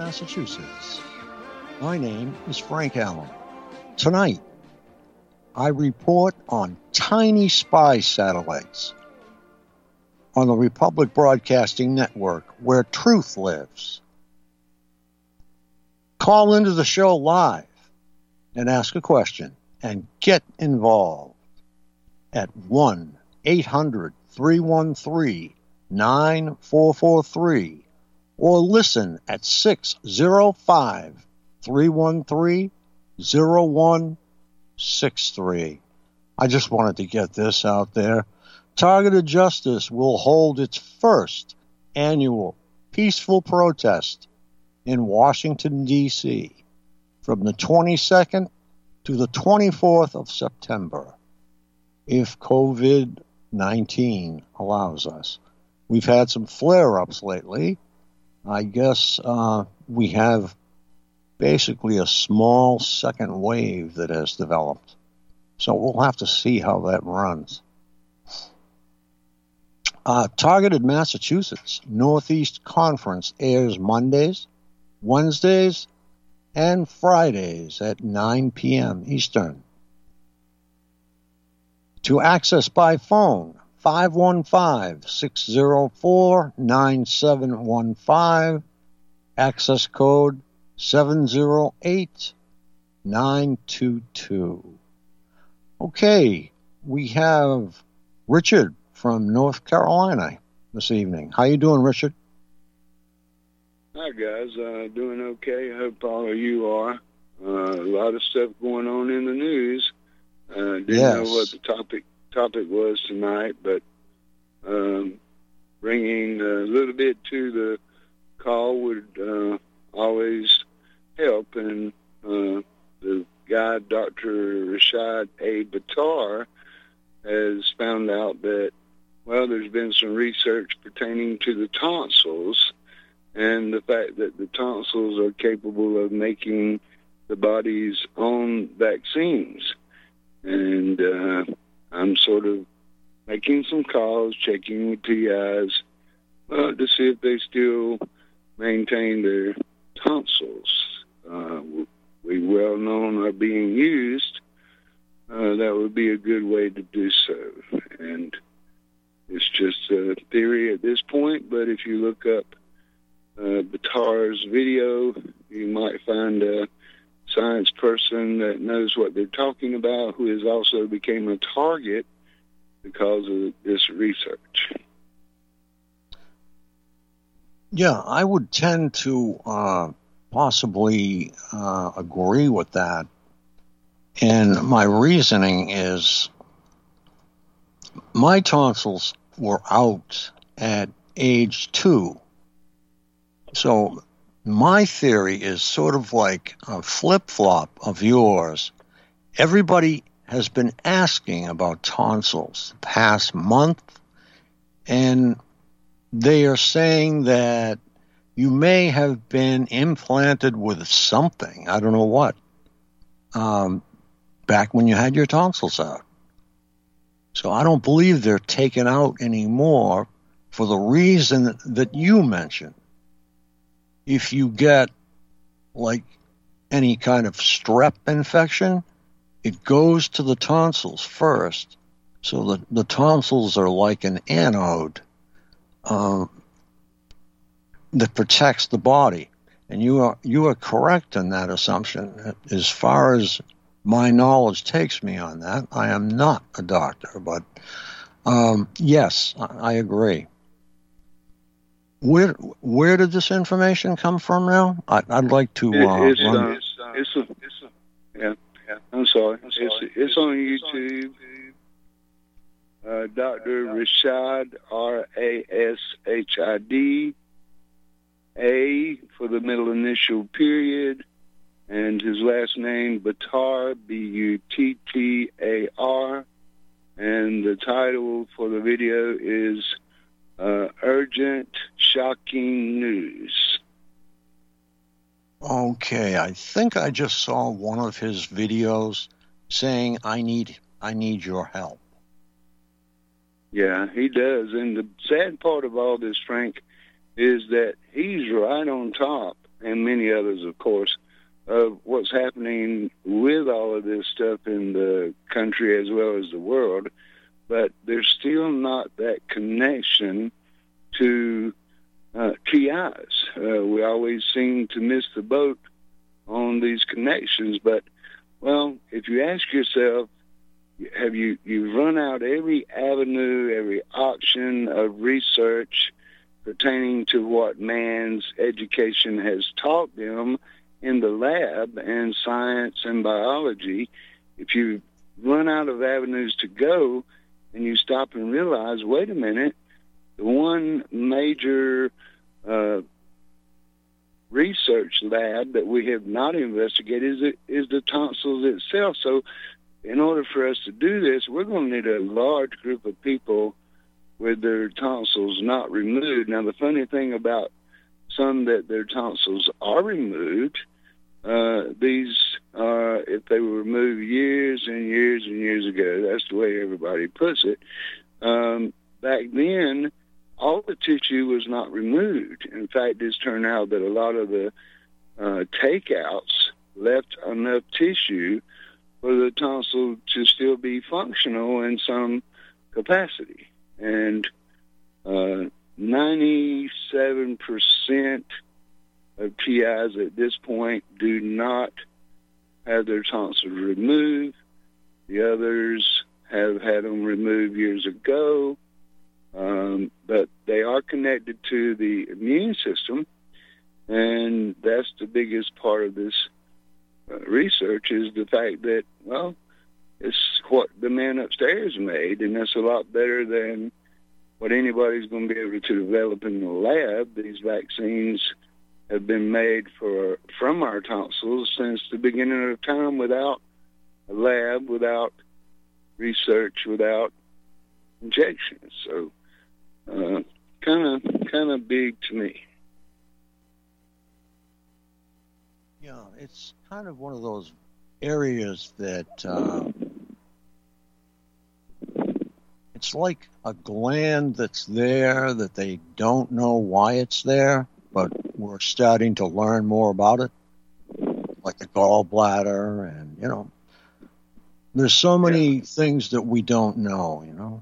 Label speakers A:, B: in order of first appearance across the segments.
A: Massachusetts. My name is Frank Allen. Tonight, I report on tiny spy satellites on the Republic Broadcasting Network, where truth lives. Call into the show live and ask a question and get involved at 1-800-313-9443 or listen at 605-313-0163. I just wanted to get this out there. Targeted Justice will hold its first annual peaceful protest in Washington, D.C. from the 22nd to the 24th of September, if COVID-19 allows us. We've had some flare-ups lately. I guess we have basically a small second wave that has developed. So we'll have to see how that runs. Targeted Massachusetts Northeast Conference airs Mondays, Wednesdays, and Fridays at 9 p.m. Eastern. To access by phone, 515-604-9715, access code 708922. Okay, we have Richard from North Carolina this evening. How you doing, Richard?
B: Hi, guys. Doing okay. Hope all of you are. A lot of stuff going on in the news. Didn't know what the topic was tonight, but bringing a little bit to the call would always help. And the guy, Dr. Rashad A. Buttar, has found out that, well, there's been some research pertaining to the tonsils and the fact that the tonsils are capable of making the body's own vaccines. And I'm sort of making some calls, checking with PIs to see if they still maintain their tonsils. We well known are being used. That would be a good way to do so. And it's just a theory at this point, but if you look up Buttar's video, you might find a science person that knows what they're talking about, who has also become a target because of this research.
A: Yeah, I would tend to possibly agree with that. And my reasoning is my tonsils were out at age 2. So my theory is sort of like a flip-flop of yours. Everybody has been asking about tonsils the past month, and they are saying that you may have been implanted with something, I don't know what, back when you had your tonsils out. So I don't believe they're taken out anymore for the reason that you mentioned. If you get like any kind of strep infection, it goes to the tonsils first. So the tonsils are like an anode that protects the body. And you are correct in that assumption. As far as my knowledge takes me on that, I am not a doctor, but yes, I agree. Where did this information come from now? I'd like to run.
B: Yeah. I'm sorry. It's on YouTube. Dr. Rashad, R-A-S-H-I-D, A for the middle initial period, and his last name, Buttar, B-U-T-T-A-R, and the title for the video is Urgent Shocking News.
A: Okay, I think I just saw one of his videos saying, I need your help.
B: Yeah, he does. And the sad part of all this, Frank, is that he's right on top and many others, of course, of what's happening with all of this stuff in the country as well as the world, but there's still not that connection to TIs. We always seem to miss the boat on these connections, but, well, if you ask yourself, you've run out every avenue, every option of research pertaining to what man's education has taught them in the lab and science and biology. If you run out of avenues to go and you stop and realize, wait a minute, the one major research lab that we have not investigated is the tonsils itself. So in order for us to do this, we're going to need a large group of people with their tonsils not removed. Now, the funny thing about some that their tonsils are removed, these are, if they were removed years and years and years ago, that's the way everybody puts it. Back then, all the tissue was not removed. In fact, it's turned out that a lot of the takeouts left enough tissue for the tonsil to still be functional in some capacity. And 97% of TIs at this point do not have their tonsils removed. The others have had them removed years ago, but they are connected to the immune system, and that's the biggest part of this research, is the fact that, well, it's what the man upstairs made, and that's a lot better than what anybody's going to be able to develop in the lab. These vaccines have been made from our tonsils since the beginning of time, without a lab, without research, without injections. So, kind of big to me.
A: Yeah, it's kind of one of those areas that it's like a gland that's there that they don't know why it's there, but we're starting to learn more about it, like the gallbladder, and, there's so many things that we don't know,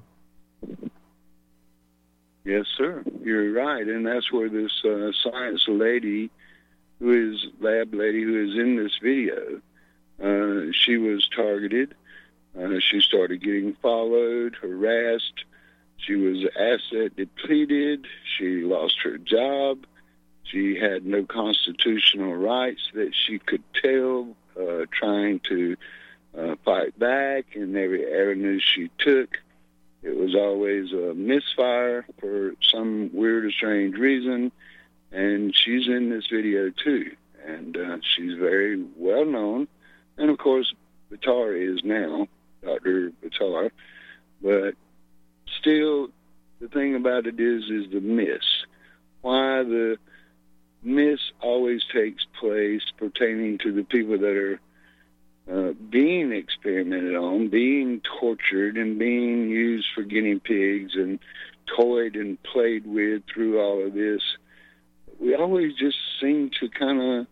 B: Yes, sir. You're right, and that's where this science lady, lab lady who is in this video, she was targeted. She started getting followed, harassed. She was asset depleted. She lost her job. She had no constitutional rights that she could tell, trying to fight back in every avenue she took. It was always a misfire for some weird or strange reason, and she's in this video too, and she's very well known, and of course Buttar is now, Dr. Buttar, but still the thing about it is the miss. Why the miss always takes place pertaining to the people that are being experimented on, being tortured, and being used for guinea pigs and toyed and played with through all of this. We always just seem to kind of,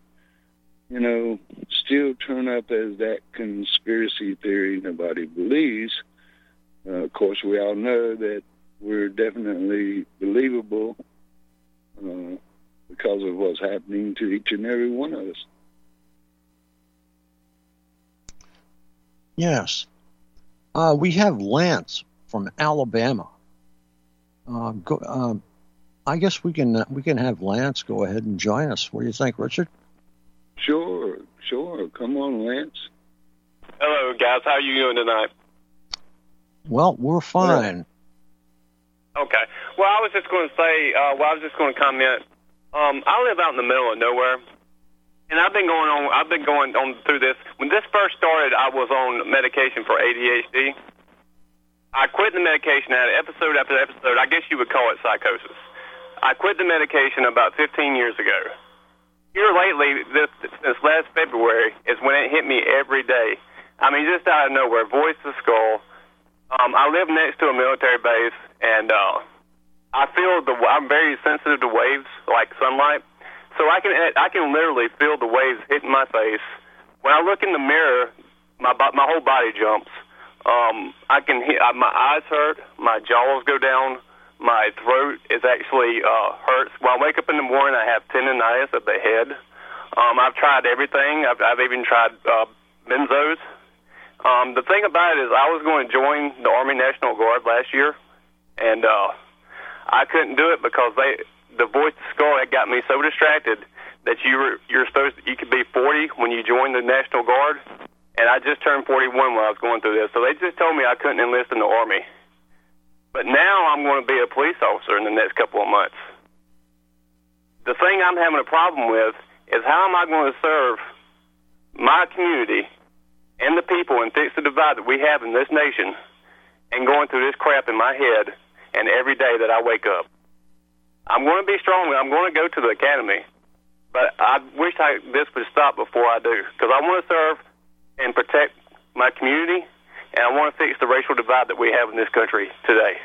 B: still turn up as that conspiracy theory nobody believes. Of course, we all know that we're definitely believable because of what's happening to each and every one of us.
A: Yes. We have Lance from Alabama. I guess we can have Lance go ahead and join us. What do you think, Richard?
B: Sure. Come on, Lance.
C: Hello, guys. How are you doing tonight?
A: Well, we're fine.
C: Okay. Well, I was just going to say, I was just going to comment. I live out in the middle of nowhere, and I've been going on through this. When this first started, I was on medication for ADHD. I quit the medication, had episode after episode. I guess you would call it psychosis. I quit the medication about 15 years ago. Here lately, since last February, is when it hit me every day. I mean, just out of nowhere, voice to skull. I live next to a military base, and I'm very sensitive to waves, like sunlight. So I can literally feel the waves hitting my face. When I look in the mirror, my whole body jumps. I can hear, my eyes hurt, my jaws go down, my throat is actually hurts. When I wake up in the morning, I have tendonitis of the head. I've tried everything. I've even tried benzos. The thing about it is, I was going to join the Army National Guard last year, and I couldn't do it because the voice of skull had got me so distracted that you could be 40 when you join the National Guard, and I just turned 41 when I was going through this. So they just told me I couldn't enlist in the Army. But now I'm going to be a police officer in the next couple of months. The thing I'm having a problem with is, how am I going to serve my community and the people and fix the divide that we have in this nation, and going through this crap in my head and every day that I wake up? I'm going to be strong. I'm going to go to the academy, but I wish this would stop before I do, because I want to serve and protect my community, and I want to fix the racial divide that we have in this country today.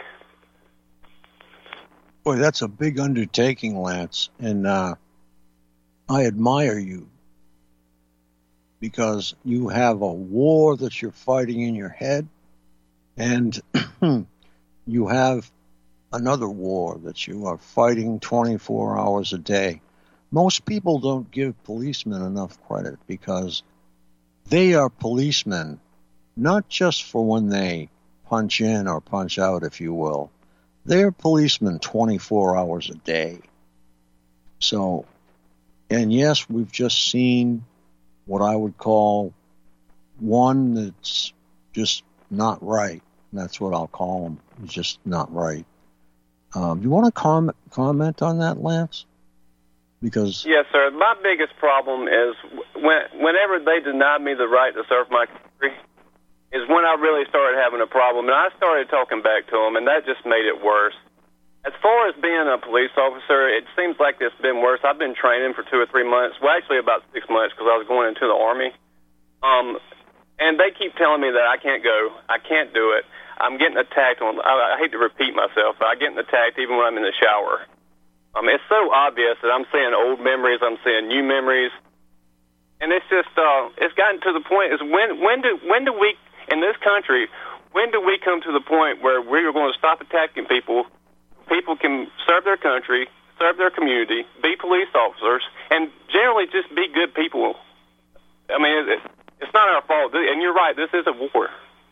A: Boy, that's a big undertaking, Lance, and I admire you, because you have a war that you're fighting in your head, and you have another war that you are fighting 24 hours a day. Most people don't give policemen enough credit, because they are policemen, not just for when they punch in or punch out, if you will. They're policemen 24 hours a day. So, and yes, we've just seen what I would call one that's just not right. That's what I'll call them. It's just not right. You want to comment on that, Lance? Because
C: yes, sir. My biggest problem is whenever they denied me the right to serve my country is when I really started having a problem, and I started talking back to them, and that just made it worse. As far as being a police officer, it seems like it's been worse. I've been training for 2 or 3 months. Well, actually about 6 months, because I was going into the Army. And they keep telling me that I can't go. I can't do it. I'm getting attacked. I hate to repeat myself, but I'm getting attacked even when I'm in the shower. It's so obvious that I'm seeing old memories. I'm seeing new memories. And it's just, it's gotten to the point, is when do we, in this country, when do we come to the point where we're going to stop attacking people? People can serve their country, serve their community, be police officers, and generally just be good people. I mean, it's not our fault. And you're right, this is a war.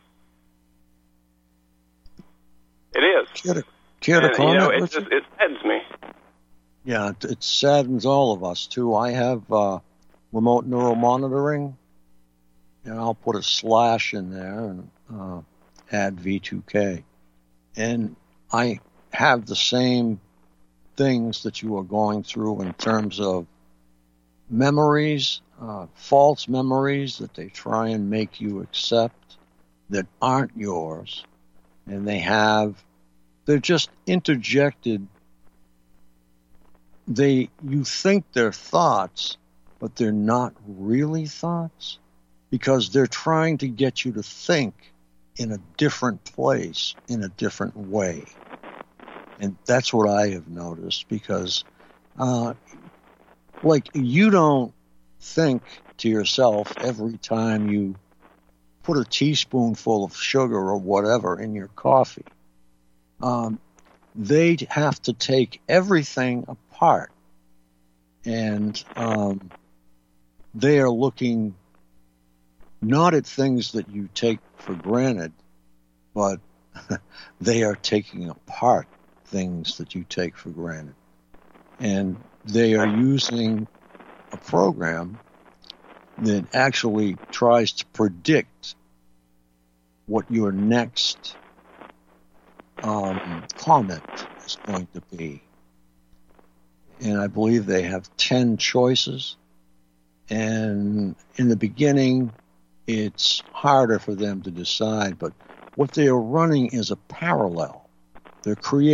C: It is.
A: Care to comment,
C: it saddens me.
A: Yeah, it saddens all of us, too. I have remote neuromonitoring, and I'll put a slash in there and add V2K. And I have the same things that you are going through in terms of memories, false memories that they try and make you accept that aren't yours. And they're just interjected. You think they're thoughts, but they're not really thoughts, because they're trying to get you to think in a different place, in a different way. And that's what I have noticed, because, you don't think to yourself every time you put a teaspoonful of sugar or whatever in your coffee. They have to take everything apart, and they are looking not at things that you take for granted, but they are taking apart things that you take for granted. And they are using a program that actually tries to predict what your next comment is going to be. And I believe they have 10 choices. And in the beginning, it's harder for them to decide, but what they are running is a parallel. They're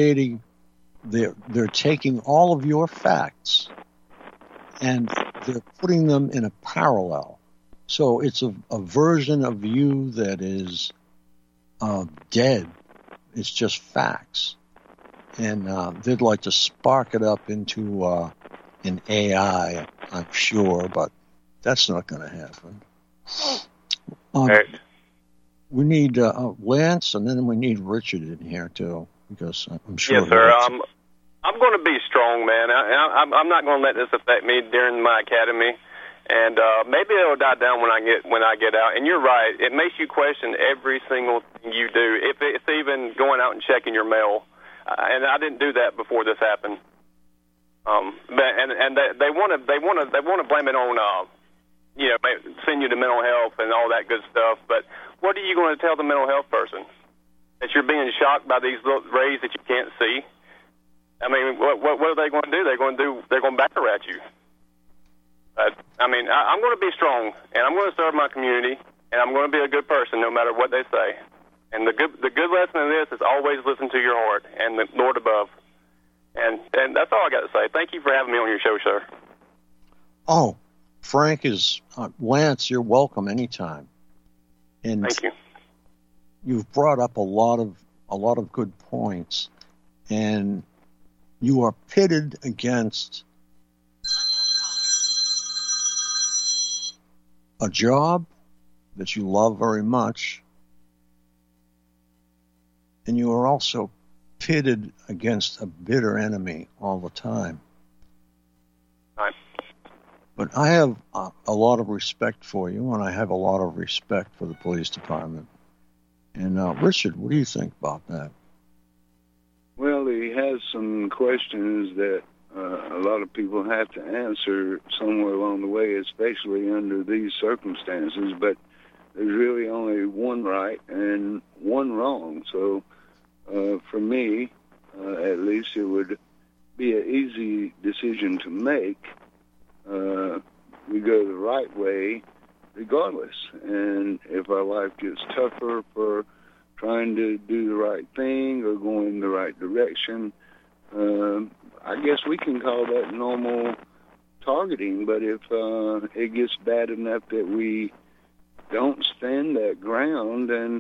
A: taking all of your facts and they're putting them in a parallel. So it's a version of you that is dead. It's just facts. And they'd like to spark it up into in AI, I'm sure, but that's not going to happen.
C: Right.
A: We need Lance, and then we need Richard in here, too, because I'm sure...
C: Yes, sir. I'm going to be strong, man. I'm not going to let this affect me during my academy, and maybe it'll die down when I get out. And you're right; it makes you question every single thing you do. If it's even going out and checking your mail, and I didn't do that before this happened. And they want to blame it on send you to mental health and all that good stuff. But what are you going to tell the mental health person? That you're being shocked by these little rays that you can't see? I mean, what are they going to do? They're going to backer at you. I'm going to be strong, and I'm going to serve my community, and I'm going to be a good person no matter what they say. And the good lesson in this is always listen to your heart and the Lord above. And that's all I got to say. Thank you for having me on your show, sir.
A: Oh, Frank is Lance. You're welcome anytime. And
C: thank you.
A: You've brought up a lot of good points, and you are pitted against a job that you love very much, and you are also pitted against a bitter enemy all the time.
C: Right.
A: But I have a lot of respect for you, and I have a lot of respect for the police department. And Richard, what do you think about that?
B: Well, he has some questions that a lot of people have to answer somewhere along the way, especially under these circumstances. But there's really only one right and one wrong. So for me, at least, it would be an easy decision to make. We go the right way regardless. And if our life gets tougher for trying to do the right thing or going the right direction, I guess we can call that normal targeting. But if it gets bad enough that we don't stand that ground and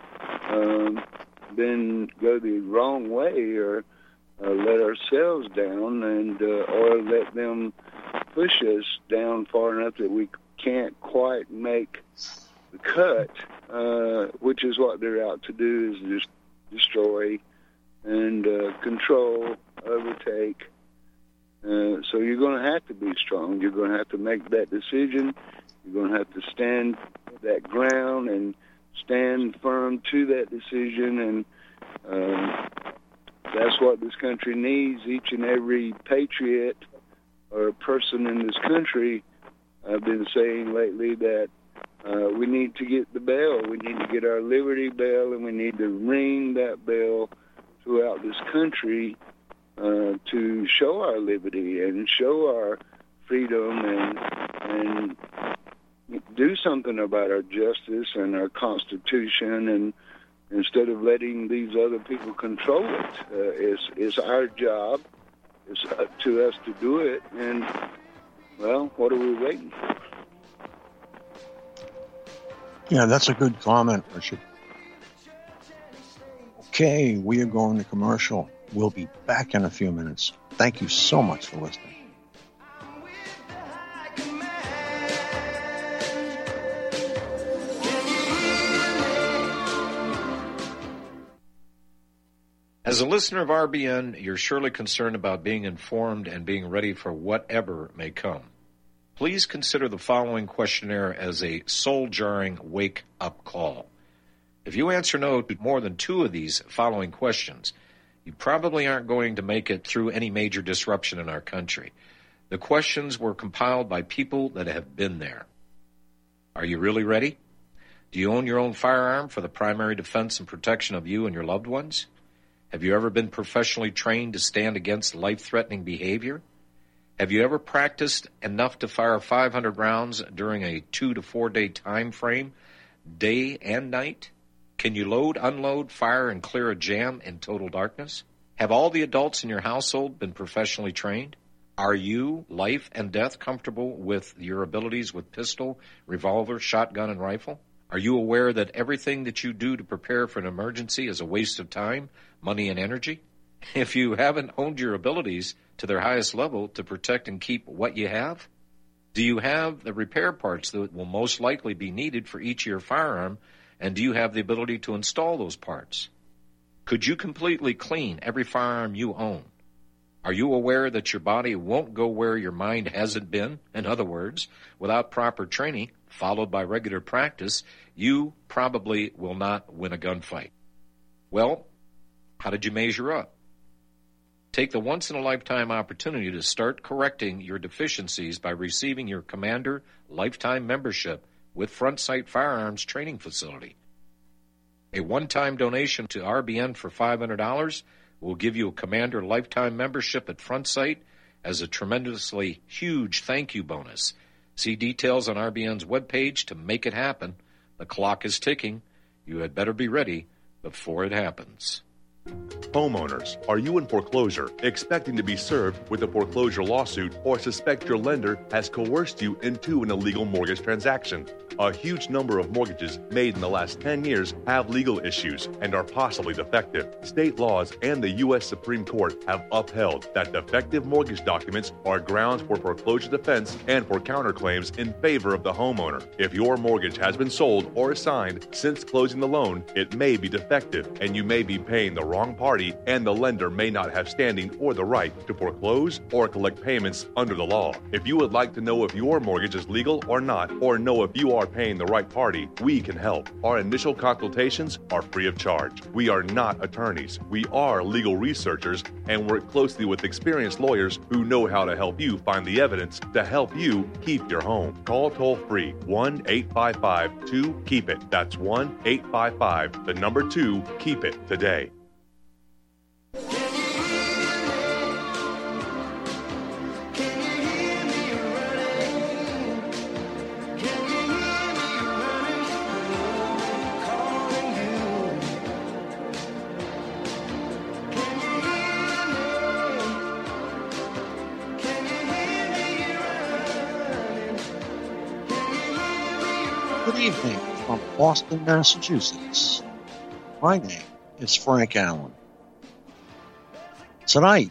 B: then go the wrong way or let ourselves down and or let them push us down far enough that we can't quite make the cut, which is what they're out to do, is just destroy and control, overtake. So you're going to have to be strong. You're going to have to make that decision. You're going to have to stand that ground and stand firm to that decision. And that's what this country needs. Each and every patriot or person in this country, I've been saying lately that we need to get the bell. We need to get our Liberty Bell, and we need to ring that bell throughout this country to show our liberty and show our freedom and do something about our justice and our Constitution, and instead of letting these other people control it. It's our job. It's up to us to do it. And, well, what are we waiting for?
A: Yeah, that's a good comment, Richard. Okay, we are going to commercial. We'll be back in a few minutes. Thank you so much for listening.
D: As a listener of RBN, you're surely concerned about being informed and being ready for whatever may come. Please consider the following questionnaire as a soul-jarring wake-up call. If you answer no to more than 2 of these following questions, you probably aren't going to make it through any major disruption in our country. The questions were compiled by people that have been there. Are you really ready? Do you own your own firearm for the primary defense and protection of you and your loved ones? Have you ever been professionally trained to stand against life-threatening behavior? Have you ever practiced enough to fire 500 rounds during a 2 to 4 day time frame, day and night? Can you load, unload, fire, and clear a jam in total darkness? Have all the adults in your household been professionally trained? Are you, life and death, comfortable with your abilities with pistol, revolver, shotgun, and rifle? Are you aware that everything that you do to prepare for an emergency is a waste of time, money, and energy? if you haven't honed your abilities to their highest level to protect and keep what you have? Do you have the repair parts that will most likely be needed for each of your firearm, and do you have the ability to install those parts? Could you completely clean every firearm you own? Are you aware that your body won't go where your mind hasn't been? In other words, without proper training, followed by regular practice, you probably will not win a gunfight. Well, how did you measure up? Take the once-in-a-lifetime opportunity to start correcting your deficiencies by receiving your Commander Lifetime Membership with Front Sight Firearms Training Facility. A one-time donation to RBN for $500 will give you a Commander Lifetime Membership at Front Sight as a tremendously huge thank you bonus. See details on RBN's webpage to make it happen. The clock is ticking. You had better be ready before it happens.
E: Homeowners, are you in foreclosure, expecting to be served with a foreclosure lawsuit, or suspect your lender has coerced you into an illegal mortgage transaction? A huge number of mortgages made in the last 10 years have legal issues and are possibly defective. State laws and the U.S. Supreme Court have upheld that defective mortgage documents are grounds for foreclosure defense and for counterclaims in favor of the homeowner. If your mortgage has been sold or assigned since closing the loan, it may be defective and you may be paying the wrong party, and the lender may not have standing or the right to foreclose or collect payments under the law. If you would like to know if your mortgage is legal or not, or know if you are paying the right party, we can help. Our initial consultations are free of charge. We are not attorneys. We are legal researchers and work closely with experienced lawyers who know how to help you find the evidence to help you keep your home. Call toll-free 1-855-2-KEEP-IT. That's 1-855-2-KEEP-IT today.
A: Good evening from Boston, Massachusetts. My name is Frank Allen. Tonight,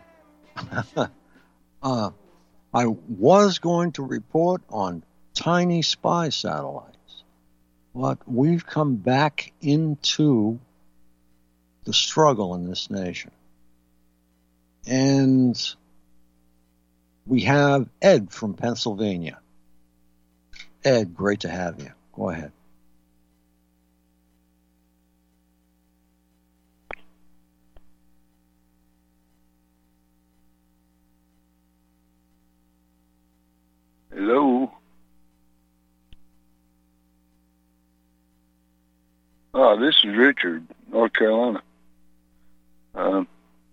A: I was going to report on tiny spy satellites, but we've come back into the struggle in this nation. And we have Ed from Pennsylvania. Ed, great to have you. Go ahead.
B: Hello. Oh, this is Richard, North Carolina.
A: I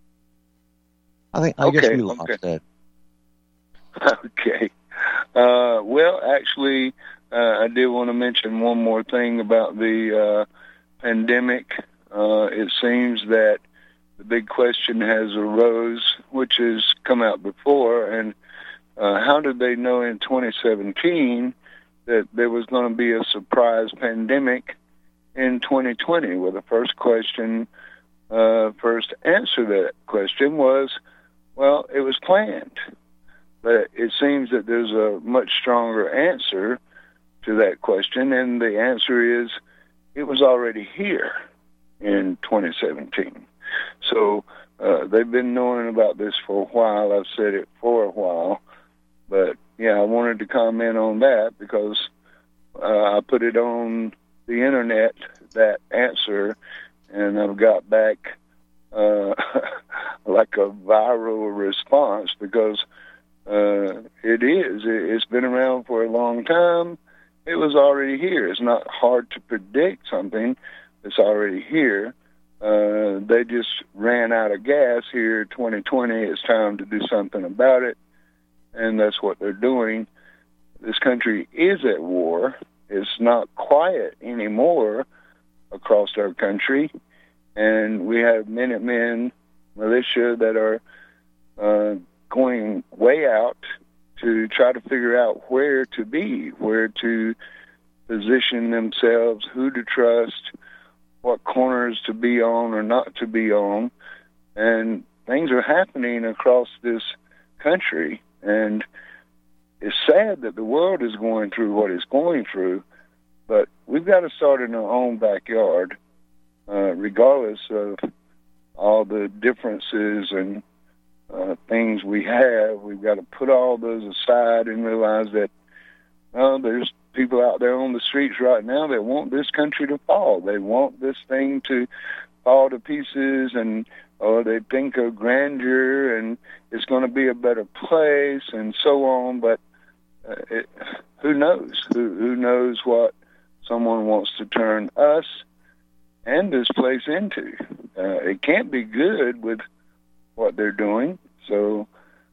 A: guess we lost Ed.
B: Okay. Well, actually, I did want to mention one more thing about the pandemic. It seems that the big question has arose, which has come out before, and how did they know in 2017 that there was going to be a surprise pandemic in 2020? Well, the first answer to that question was, well, it was planned. But it seems that there's a much stronger answer to that question, and the answer is it was already here in 2017. So they've been knowing about this for a while. I've said it for a while. But, yeah, I wanted to comment on that because I put it on the Internet, that answer, and I've got back like a viral response because it's been around for a long time. It was already here. It's not hard to predict something that's already here. They just ran out of gas here 2020. It's time to do something about it, and that's what they're doing. This country is at war. It's not quiet anymore across our country, and we have Minutemen militia that are going way out to try to figure out where to be, where to position themselves, who to trust, what corners to be on or not to be on. And things are happening across this country, and it's sad that the world is going through what it's going through, but we've got to start in our own backyard, regardless of all the differences and things we have. We've got to put all those aside and realize that there's people out there on the streets right now that want this country to fall. They want this thing to fall to pieces, and they think of grandeur and it's going to be a better place and so on. But who knows? Who knows what someone wants to turn us and this place into? It can't be good with what they're doing. So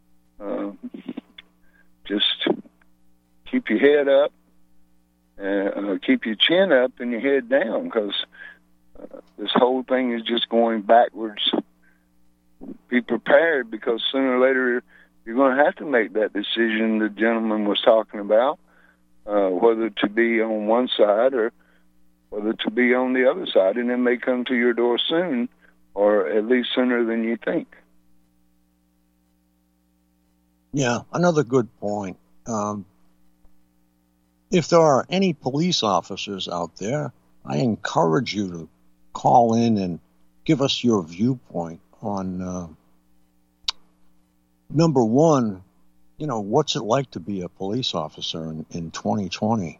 B: just keep your head up, keep your chin up and your head down, because this whole thing is just going backwards. Be prepared, because sooner or later you're going to have to make that decision the gentleman was talking about, whether to be on one side or whether to be on the other side, and it may come to your door soon, or at least sooner than you think.
A: Yeah, another good point. If there are any police officers out there, I encourage you to call in and give us your viewpoint on, number one, what's it like to be a police officer in 2020?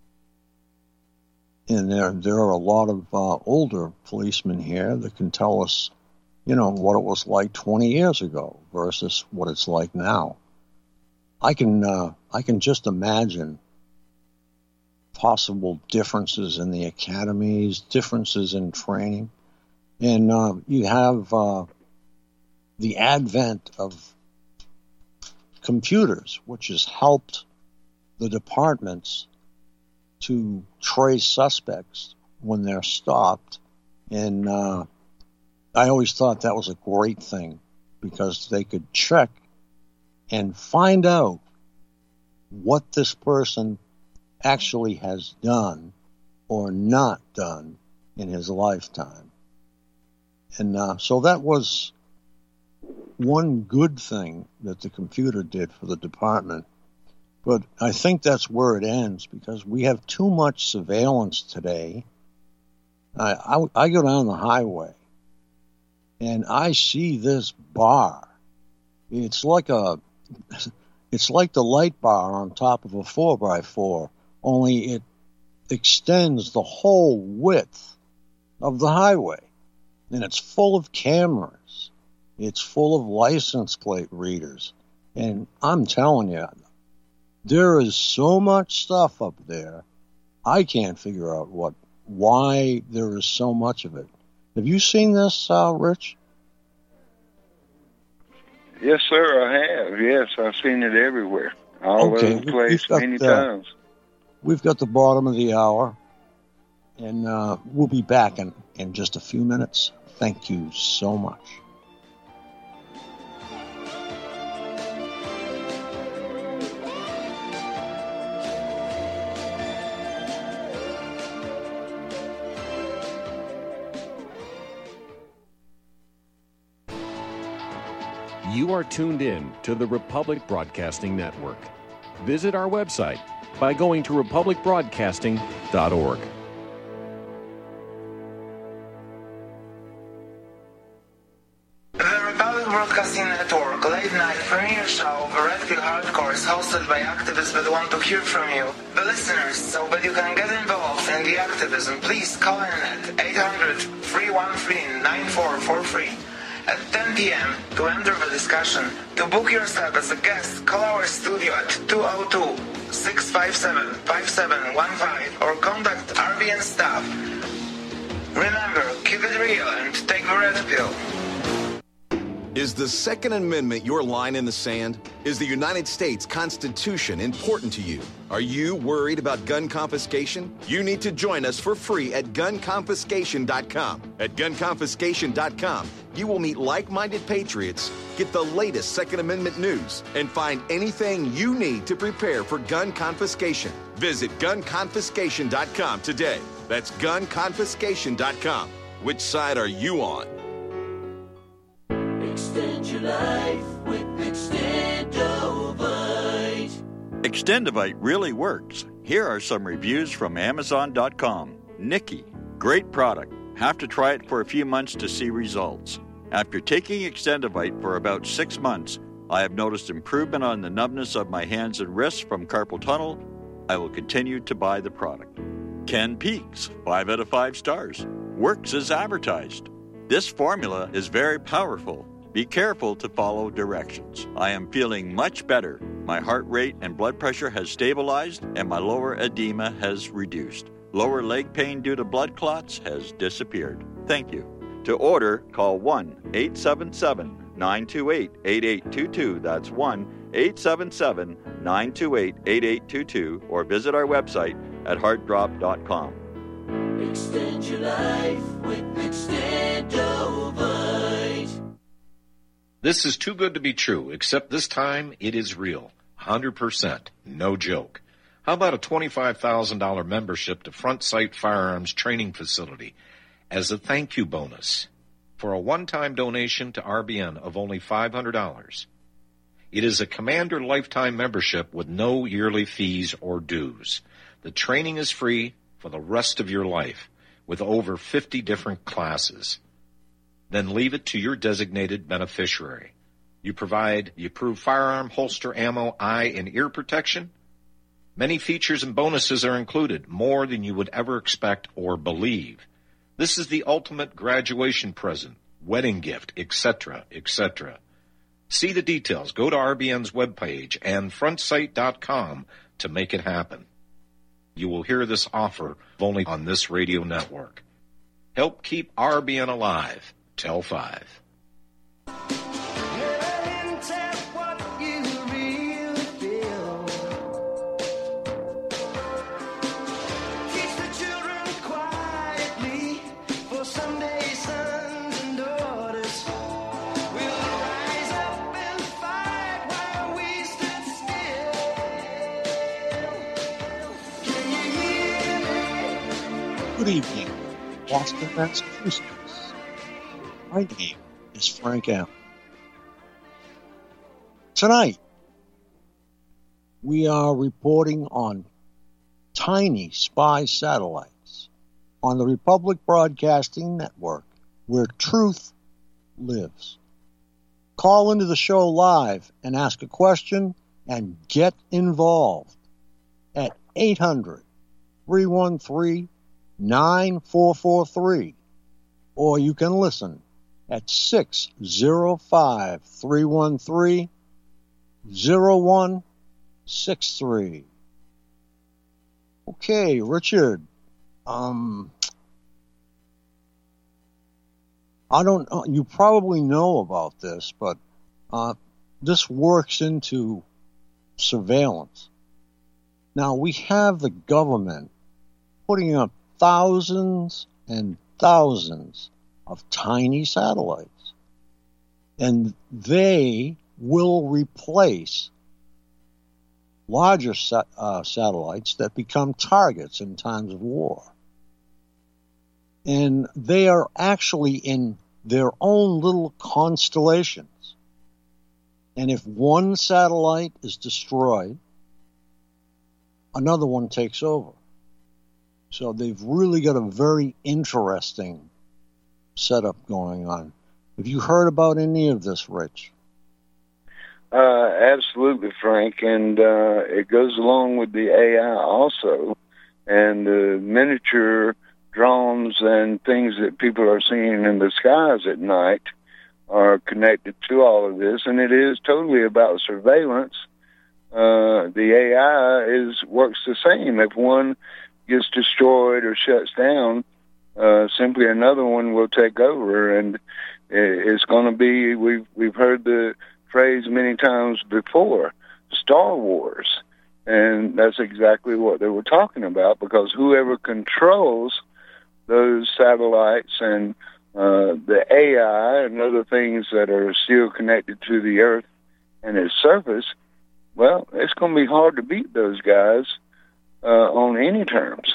A: And there are a lot of older policemen here that can tell us, what it was like 20 years ago versus what it's like now. I can just imagine possible differences in the academies, differences in training. And you have the advent of computers, which has helped the departments to trace suspects when they're stopped. And I always thought that was a great thing, because they could check and find out what this person actually has done or not done in his lifetime. And so that was one good thing that the computer did for the department. But I think that's where it ends, because we have too much surveillance today. I go down the highway and I see this bar. It's like the light bar on top of a 4x4, only it extends the whole width of the highway. And it's full of cameras. It's full of license plate readers. And I'm telling you, there is so much stuff up there, I can't figure out why there is so much of it. Have you seen this, Rich?
B: Yes, sir, I have. Yes, I've seen it everywhere. All over the place, many times.
A: We've got the bottom of the hour, and we'll be back in just a few minutes. Thank you so much.
F: You are tuned in to the Republic Broadcasting Network. Visit our website by going to republicbroadcasting.org.
G: The Republic Broadcasting Network late night premiere show, The Red Pill Hardcore, is hosted by activists that want to hear from you, the listeners. So that you can get involved in the activism, please call in at 800-313-9443. At 10 p.m. to enter the discussion. To book yourself as a guest, call our studio at 202-657-5715 or contact RBN staff. Remember, keep it real and take the red pill.
H: Is the Second Amendment your line in the sand? Is the United States Constitution important to you? Are you worried about gun confiscation? You need to join us for free at gunconfiscation.com. At gunconfiscation.com, you will meet like-minded patriots, get the latest Second Amendment news, and find anything you need to prepare for gun confiscation. Visit gunconfiscation.com today. That's gunconfiscation.com. Which side are you on?
I: Extend your life with Extendovite.
J: Extendovite really works. Here are some reviews from Amazon.com. Nikki, great product. Have to try it for a few months to see results. After taking Extendovite for about 6 months, I have noticed improvement on the numbness of my hands and wrists from carpal tunnel. I will continue to buy the product. Ken Peaks, 5 out of 5 stars. Works as advertised. This formula is very powerful. Be careful to follow directions. I am feeling much better. My heart rate and blood pressure has stabilized, and my lower edema has reduced. Lower leg pain due to blood clots has disappeared. Thank you. To order, call 1-877-928-8822. That's 1-877-928-8822, or visit our website at heartdrop.com.
I: Extend your life with Extendovite.
D: This is too good to be true, except this time it is real. 100%. No joke. How about a $25,000 membership to Front Sight Firearms Training Facility as a thank you bonus for a one-time donation to RBN of only $500? It is a Commander lifetime membership with no yearly fees or dues. The training is free for the rest of your life with over 50 different classes. Then leave it to your designated beneficiary. You provide the approved firearm, holster, ammo, eye, and ear protection. Many features and bonuses are included, more than you would ever expect or believe. This is the ultimate graduation present, wedding gift, etc., etc. See the details. Go to RBN's webpage and frontsight.com to make it happen. You will hear this offer only on this radio network. Help keep RBN alive. Tell 5.
A: Good evening, Boston, Massachusetts. My name is Frank Allen. Tonight, we are reporting on tiny spy satellites on the Republic Broadcasting Network, where truth lives. Call into the show live and ask a question and get involved at 800-313-9443, or you can listen at 605-313-0163. Okay, Richard. I don't. You probably know about this, but this works into surveillance. Now we have the government putting up thousands and thousands of tiny satellites, and they will replace larger satellites that become targets in times of war. And they are actually in their own little constellations. And if one satellite is destroyed, another one takes over. So they've really got a very interesting setup going on. Have you heard about any of this, Rich?
B: Absolutely, Frank, and it goes along with the AI also, and the miniature drones and things that people are seeing in the skies at night are connected to all of this, and it is totally about surveillance. The AI works the same. If one gets destroyed or shuts down, simply another one will take over, and it's going to be. We've heard the phrase many times before, Star Wars, and that's exactly what they were talking about, because whoever controls those satellites and the AI and other things that are still connected to the Earth and its surface, well, it's going to be hard to beat those guys on any terms.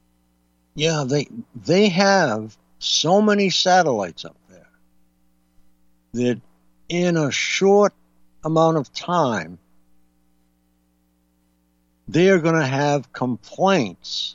A: Yeah, they have so many satellites up there. that in a short amount of time, they're going to have complaints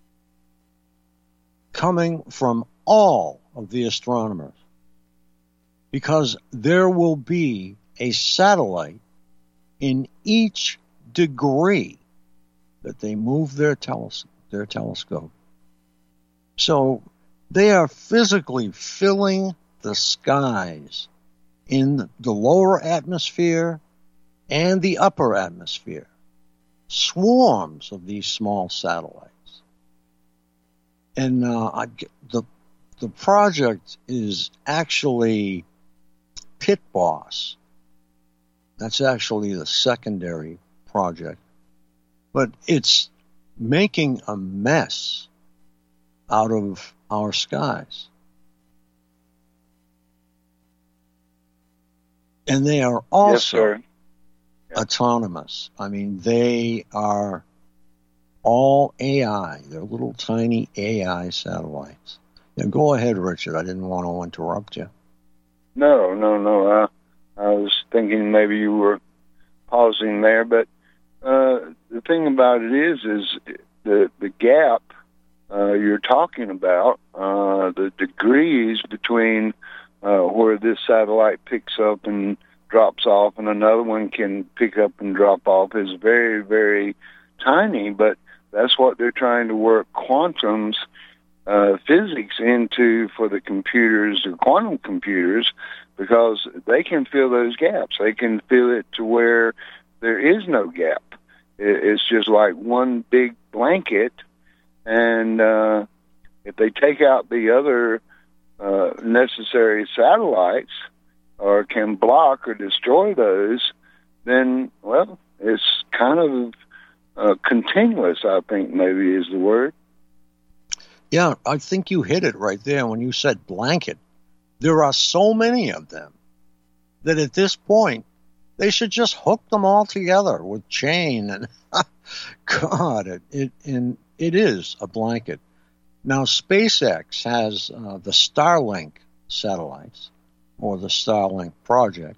A: coming from all of the astronomers, because there will be a satellite in each degree that they move their telescope. So they are physically filling the skies in the lower atmosphere and the upper atmosphere. Swarms of these small satellites. And the project is actually Pit Boss. That's actually the secondary project. But it's making a mess out of our skies. And they are also autonomous. I mean, they are all AI. They're little tiny AI satellites. Now, go ahead, Richard. I didn't want to interrupt you.
B: No. I was thinking maybe you were pausing there, but the thing about it is the gap you're talking about, the degrees between where this satellite picks up and drops off and another one can pick up and drop off is very, very tiny, but that's what they're trying to work quantum physics into for the computers, the quantum computers, because they can fill those gaps. They can fill it to where there is no gap. It's just like one big blanket, and if they take out the other necessary satellites or can block or destroy those, then, well, it's kind of continuous, I think maybe is the word.
A: Yeah, I think you hit it right there when you said blanket. There are so many of them that at this point, they should just hook them all together with chain. And God, it is a blanket. Now, SpaceX has the Starlink satellites, or the Starlink project.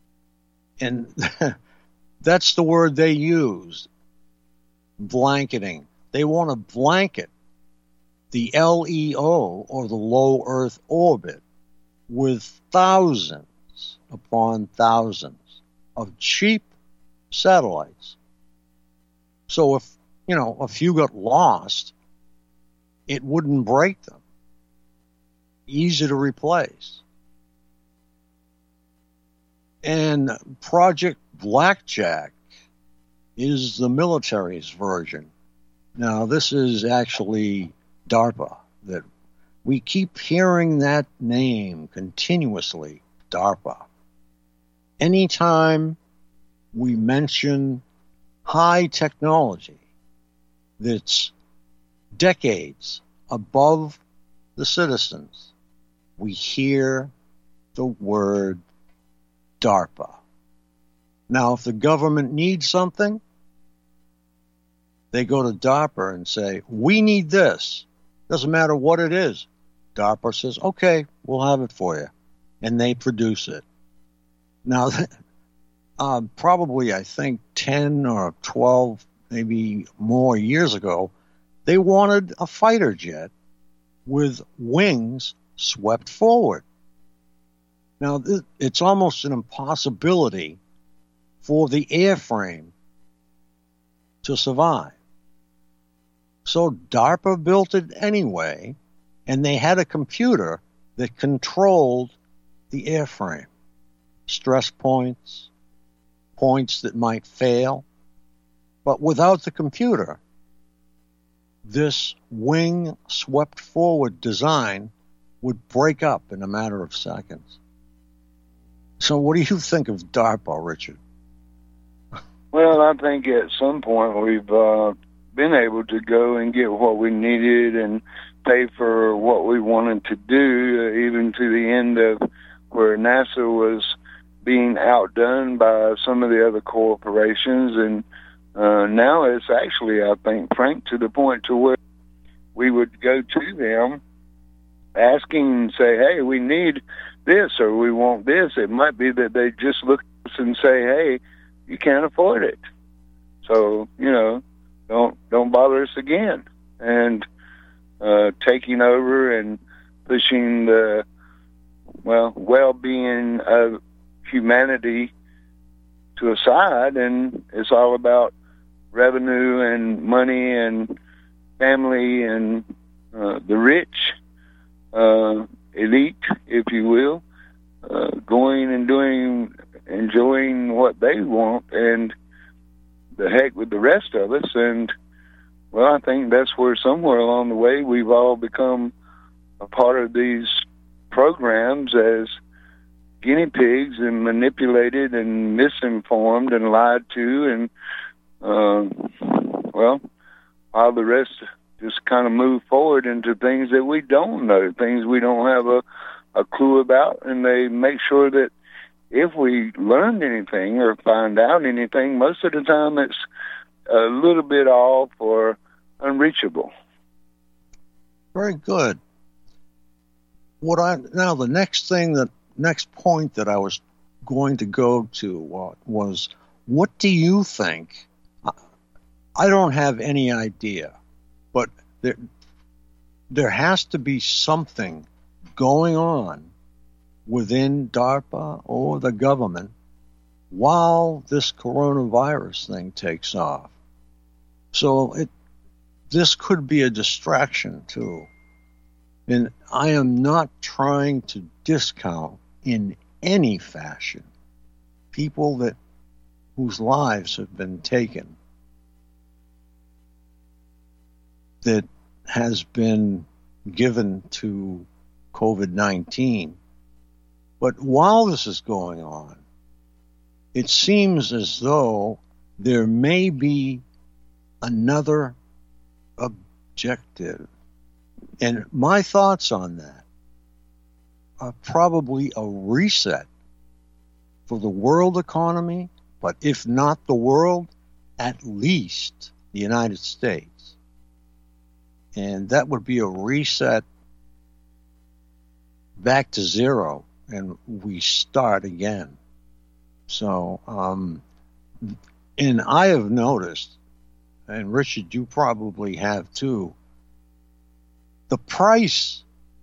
A: And that's the word they use, blanketing. They want to blanket the LEO, or the low Earth orbit, with thousands upon thousands of cheap satellites. So if a few got lost, it wouldn't break them. Easy to replace. And Project Blackjack is the military's version. Now, this is actually DARPA. That we keep hearing that name continuously, DARPA. Anytime we mention high technology that's decades above the citizens, we hear the word DARPA. Now, if the government needs something, they go to DARPA and say, we need this. Doesn't matter what it is. DARPA says, okay, we'll have it for you. And they produce it. Now, probably, I think, 10 or 12, maybe more years ago, they wanted a fighter jet with wings swept forward. Now, it's almost an impossibility for the airframe to survive. So DARPA built it anyway, and they had a computer that controlled the airframe. Stress points, points that might fail. But without the computer, this wing swept forward design would break up in a matter of seconds. So what do you think of DARPA, Richard?
B: Well, I think at some point we've been able to go and get what we needed and pay for what we wanted to do, even to the end of where NASA was being outdone by some of the other corporations. And now it's actually, I think, Frank, to the point to where we would go to them asking and say, hey, we need this or we want this. It might be that they just look at us and say, hey, you can't afford it. So, don't bother us again. And taking over and pushing the, well-being of humanity to a side, and it's all about revenue and money and family and the rich elite, if you will, going and enjoying what they want, and the heck with the rest of us. And well, I think that's where somewhere along the way we've all become a part of these programs as guinea pigs and manipulated and misinformed and lied to, and all the rest just kind of move forward into things that we don't know, things we don't have a clue about, and they make sure that if we learned anything or find out anything, most of the time it's a little bit off or unreachable.
A: Very good. The next point that I was going to go to was, what do you think? I don't have any idea, but there has to be something going on within DARPA or the government while this coronavirus thing takes off. So this could be a distraction too. And I am not trying to discount in any fashion people whose lives have been taken, that has been given to COVID-19. But while this is going on, it seems as though there may be another objective. And my thoughts on that are probably a reset for the world economy, but if not the world, at least the United States. And that would be a reset back to zero, and we start again. So, and I have noticed, and Richard, you probably have too, the price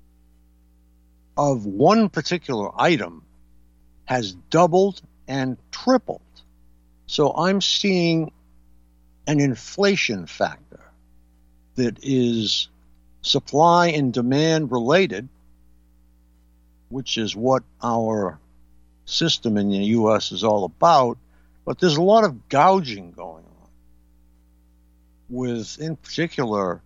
A: of one particular item has doubled and tripled. So I'm seeing an inflation factor that is supply and demand related, which is what our system in the U.S. is all about. But there's a lot of gouging going on with, in particular,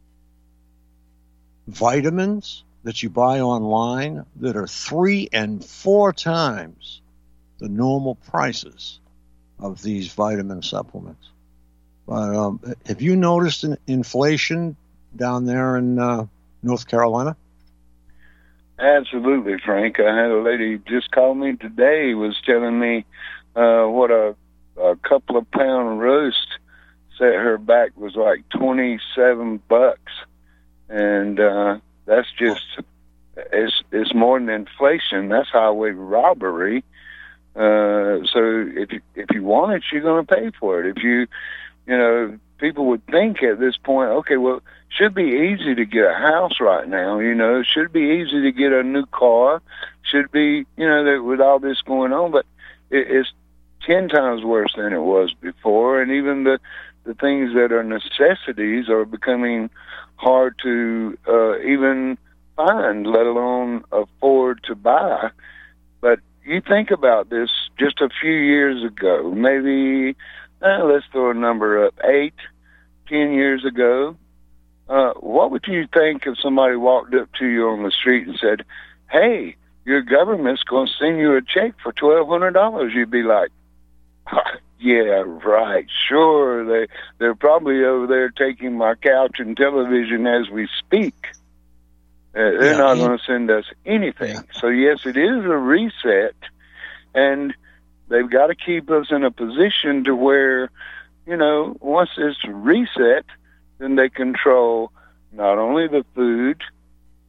A: vitamins that you buy online that are 3 and 4 times the normal prices of these vitamin supplements. But have you noticed an inflation down there in North Carolina?
B: Absolutely, Frank. I had a lady just call me today, was telling me what a couple of pound roast set her back was like $27, and that's just it's more than inflation. That's highway robbery. So if you want it, you're going to pay for it. People would think at this point, okay, well, it should be easy to get a house right now. It should be easy to get a new car. Should be, with all this going on, but it's 10 times worse than it was before. And even the things that are necessities are becoming hard to even find, let alone afford to buy. But you think about this just a few years ago, maybe, let's throw a number up, 8, 10 years ago. What would you think if somebody walked up to you on the street and said, hey, your government's going to send you a check for $1,200? You'd be like, yeah, right, sure. They're probably over there taking my couch and television as we speak. They're not going to send us anything. Yeah. So, yes, it is a reset, and they've got to keep us in a position to where, once it's reset, then they control not only the food,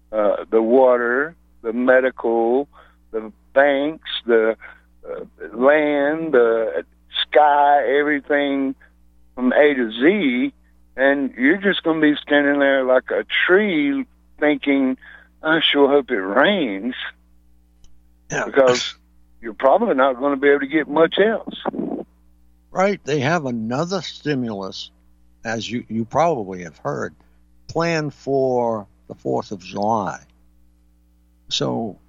B: the water, the medical, the banks, the land, the sky, everything from A to Z, and you're just going to be standing there like a tree thinking, I sure hope it rains, because you're probably not going to be able to get much else.
A: Right. They have another stimulus, as you probably have heard, planned for the 4th of July. So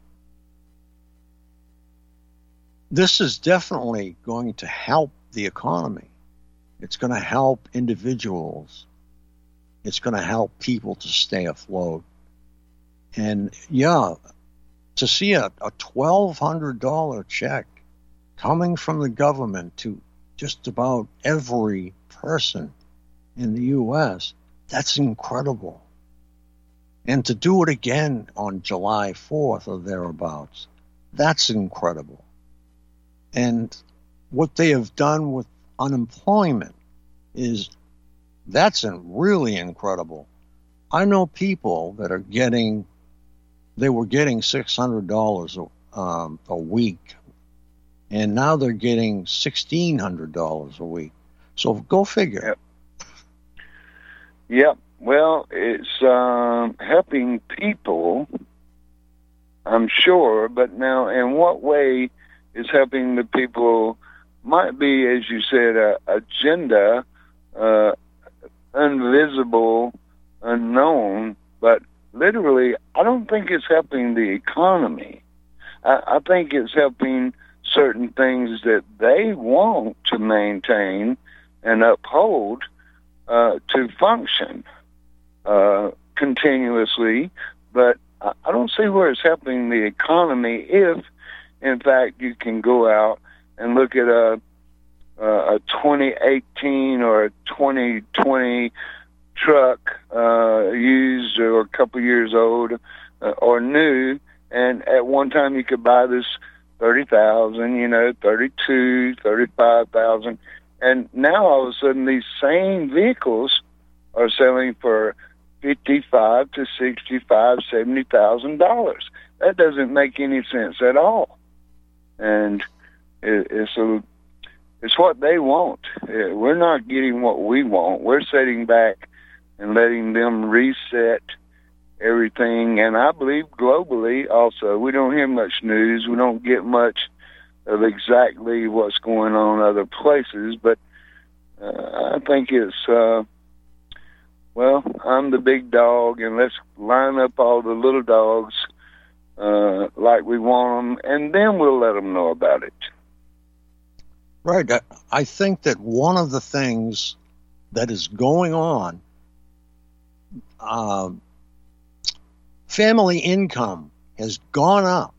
A: this is definitely going to help the economy. It's going to help individuals. It's going to help people to stay afloat. And yeah, to see a $1,200 check coming from the government to just about every person in the U.S., that's incredible. And to do it again on July 4th or thereabouts, that's incredible. And what they have done with unemployment that's really incredible. I know people that are they were getting $600 a week, and now they're getting $1,600 a week. So go figure.
B: Yep. Well, it's helping people, I'm sure, but now in what way is helping the people might be, as you said, a agenda, invisible, unknown, but literally, I don't think it's helping the economy. I think it's helping certain things that they want to maintain and uphold to function continuously, but I don't see where it's helping the economy if, in fact, you can go out and look at a 2018 or a 2020 truck, used or a couple years old or new, and at one time you could buy this $30,000, $32,000, $35,000, and now all of a sudden these same vehicles are selling for $55,000 to $65,000, $70,000. That doesn't make any sense at all, and it's what they want. We're not getting what we want. We're sitting back and letting them reset everything. And I believe globally also, we don't hear much news. We don't get much of exactly what's going on other places. But I think it's, I'm the big dog, and let's line up all the little dogs like we want them, and then we'll let them know about it.
A: Right. I think that one of the things that is going on, family income has gone up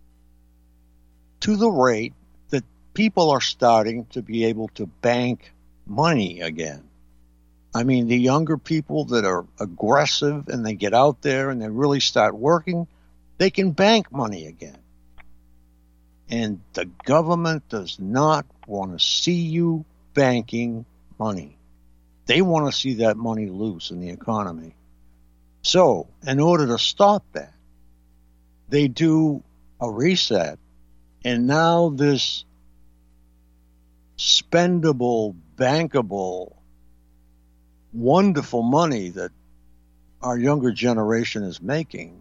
A: to the rate that people are starting to be able to bank money again. I mean, the younger people that are aggressive and they get out there and they really start working, they can bank money again. And the government does not want to see you banking money. They want to see that money loose in the economy. So, in order to stop that, they do a reset. And now this spendable, bankable, wonderful money that our younger generation is making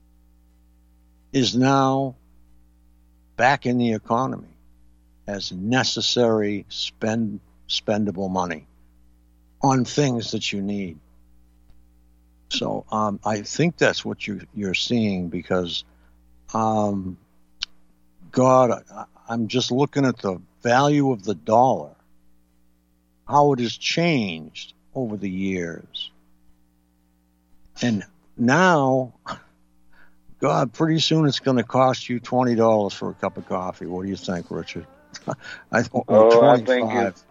A: is now back in the economy as necessary spendable money on things that you need. So I think that's what you're seeing because, God, I'm just looking at the value of the dollar, how it has changed over the years. And now, God, pretty soon it's going to cost you $20 for a cup of coffee. What do you think, Richard?
B: I think if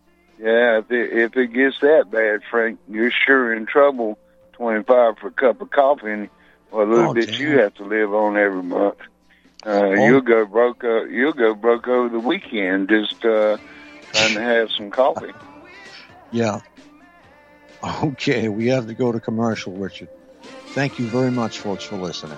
B: it gets that bad, Frank, you're sure in trouble. $25 for a cup of coffee, and a little bit you have to live on every month. You'll go broke. You'll go broke over the weekend just trying to have some coffee.
A: Yeah. Okay, we have to go to commercial, Richard. Thank you very much, folks, for listening.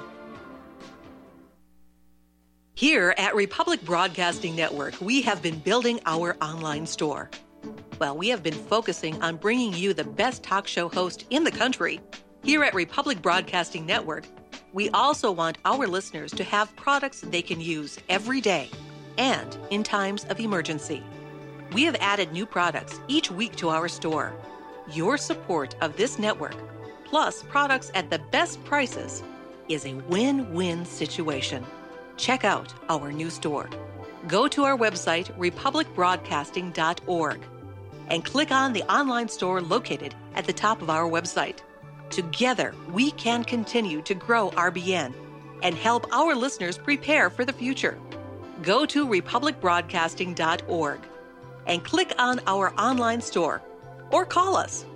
K: Here at Republic Broadcasting Network, we have been building our online store. Well, we have been focusing on bringing you the best talk show host in the country. Here at Republic Broadcasting Network, we also want our listeners to have products they can use every day and in times of emergency. We have added new products each week to our store. Your support of this network, plus products at the best prices, is a win-win situation. Check out our new store. Go to our website, republicbroadcasting.org, and click on the online store located at the top of our website. Together, we can continue to grow RBN and help our listeners prepare for the future. Go to republicbroadcasting.org and click on our online store or call us.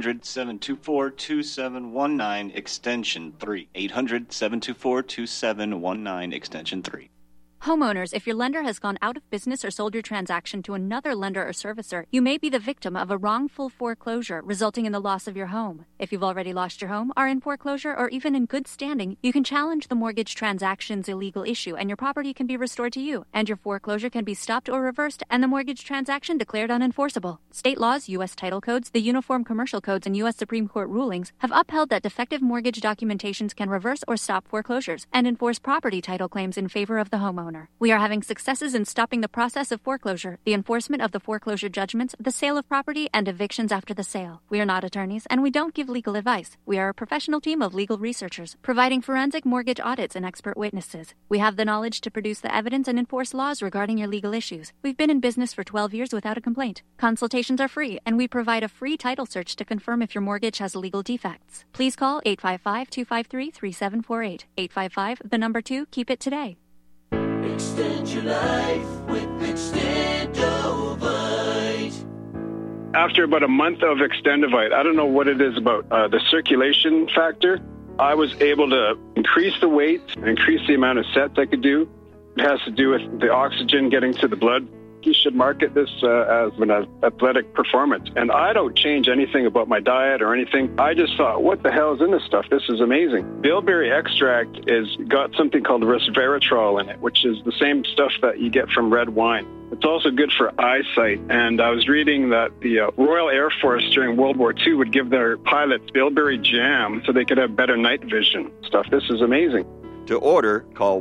L: 800-724-2719, extension 3. 800-724-2719, extension 3.
M: Homeowners, if your lender has gone out of business or sold your transaction to another lender or servicer, you may be the victim of a wrongful foreclosure resulting in the loss of your home. If you've already lost your home, are in foreclosure, or even in good standing, you can challenge the mortgage transaction's illegal issue and your property can be restored to you, and your foreclosure can be stopped or reversed and the mortgage transaction declared unenforceable. State laws, U.S. title codes, the Uniform Commercial Codes, and U.S. Supreme Court rulings have upheld that defective mortgage documentations can reverse or stop foreclosures and enforce property title claims in favor of the homeowner. We are having successes in stopping the process of foreclosure, the enforcement of the foreclosure judgments, the sale of property, and evictions after the sale. We are not attorneys, and we don't give legal advice. We are a professional team of legal researchers, providing forensic mortgage audits and expert witnesses. We have the knowledge to produce the evidence and enforce laws regarding your legal issues. We've been in business for 12 years without a complaint. Consultations are free, and we provide a free title search to confirm if your mortgage has legal defects. Please call 855-253-3748. 855, 2, keep it today.
I: Extend your life with Extendovite.
N: After about a month of Extendovite, I don't know what it is about the circulation factor, I was able to increase the weight, increase the amount of sets I could do. It has to do with the oxygen getting to the blood. You should market this as an athletic performance. And I don't change anything about my diet or anything. I just thought, what the hell is in this stuff? This is amazing. Bilberry extract is got something called resveratrol in it, which is the same stuff that you get from red wine. It's also good for eyesight. And I was reading that the Royal Air Force during World War II would give their pilots bilberry jam so they could have better night vision stuff. This is amazing.
J: To order, call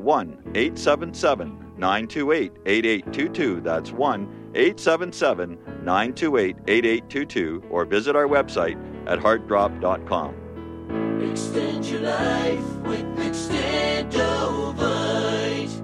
J: 1-877-928-8822. That's 1-877-928-8822. Or visit our website at heartdrop.com.
I: Extend your life with Extendovite.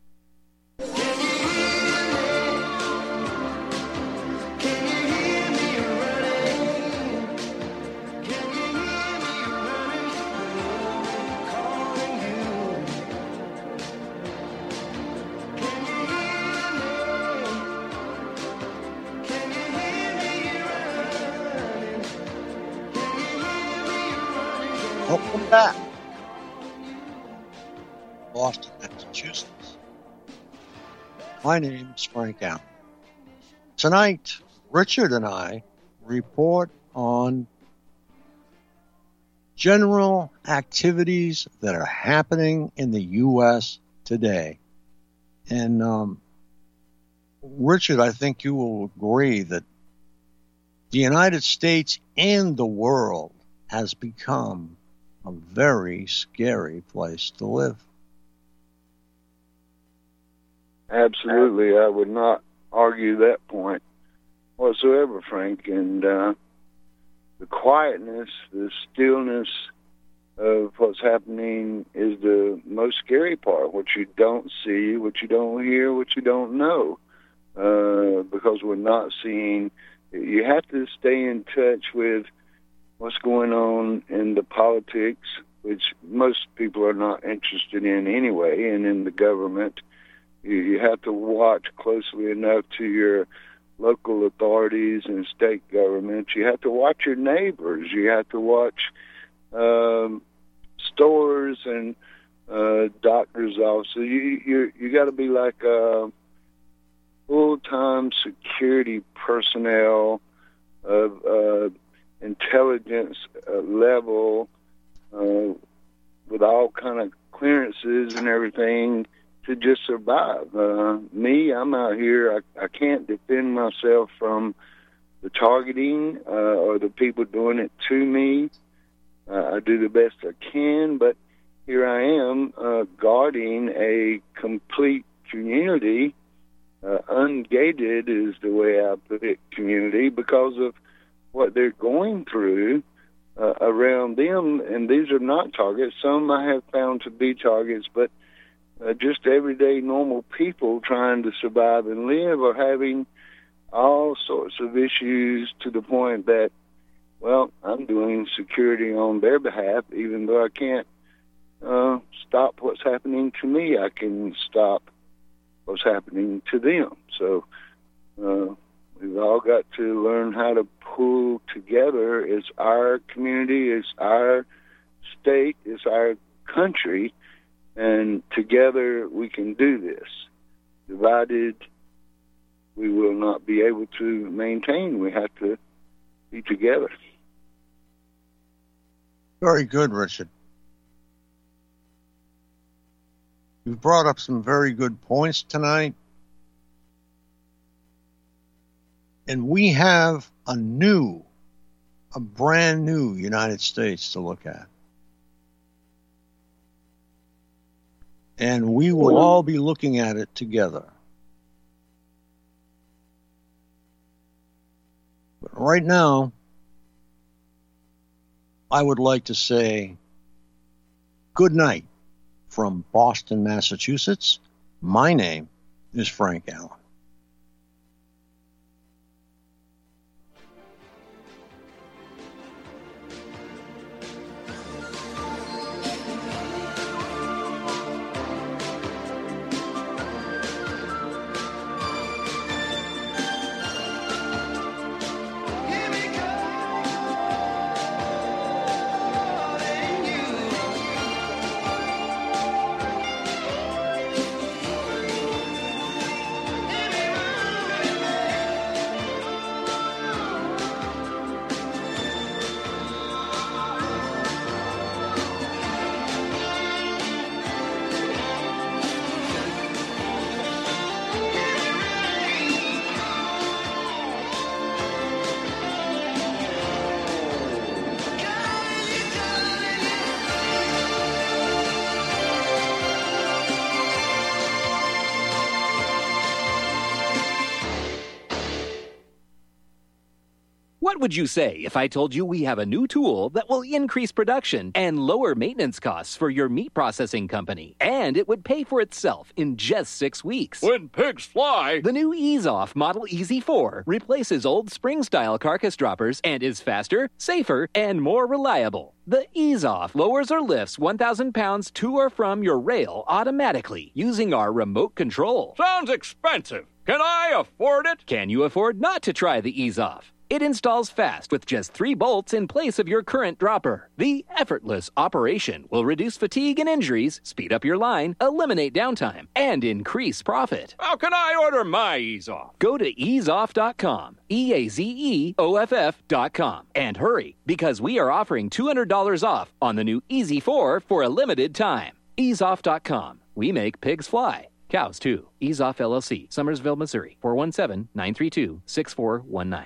A: Welcome back. Boston, Massachusetts. My name is Frank Allen. Tonight, Richard and I report on general activities that are happening in the U.S. today. And Richard, I think you will agree that the United States and the world has become a very scary place to live.
B: Absolutely. I would not argue that point whatsoever, Frank. And the quietness, the stillness of what's happening is the most scary part, what you don't see, what you don't hear, what you don't know, because we're not seeing. You have to stay in touch with what's going on in the politics, which most people are not interested in anyway, and in the government. You have to watch closely enough to your local authorities and state governments. You have to watch your neighbors. You have to watch stores and doctors' offices. You got to be like full-time security personnel of intelligence level with all kind of clearances and everything to just survive. Me, I'm out here. I can't defend myself from the targeting or the people doing it to me. I do the best I can, but here I am guarding a complete community, ungated is the way I put it, community, because of what they're going through around them. And these are not targets. Some I have found to be targets, but just everyday normal people trying to survive and live are having all sorts of issues to the point that, well, I'm doing security on their behalf, even though I can't stop what's happening to me. I can stop what's happening to them. So we've all got to learn how to pull together. It's our community, it's our state, it's our country, and together we can do this. Divided, we will not be able to maintain. We have to be together.
A: Very good, Richard. You've brought up some very good points tonight. And we have a brand new United States to look at. And we will all be looking at it together. But right now, I would like to say good night from Boston, Massachusetts. My name is Frank Allen.
O: What would you say if I told you we have a new tool that will increase production and lower maintenance costs for your meat processing company? And it would pay for itself in just 6 weeks.
F: When pigs fly!
O: The new EaseOff Model EZ4 replaces old spring-style carcass droppers and is faster, safer, and more reliable. The EaseOff lowers or lifts 1,000 pounds to or from your rail automatically using our remote control.
F: Sounds expensive. Can I afford it?
O: Can you afford not to try the EaseOff? It installs fast with just 3 bolts in place of your current dropper. The effortless operation will reduce fatigue and injuries, speed up your line, eliminate downtime, and increase profit.
F: How can I order my EaseOff?
O: Go to easeoff.com, EAZEOFF.com, and hurry, because we are offering $200 off on the new EZ4 for a limited time. Easeoff.com. We make pigs fly. Cows, too. EaseOff LLC, Summersville, Missouri, 417-932-6419.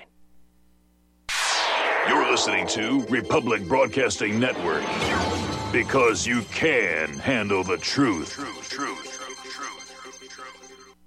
P: You're listening to Republic Broadcasting Network. Because you can handle the truth.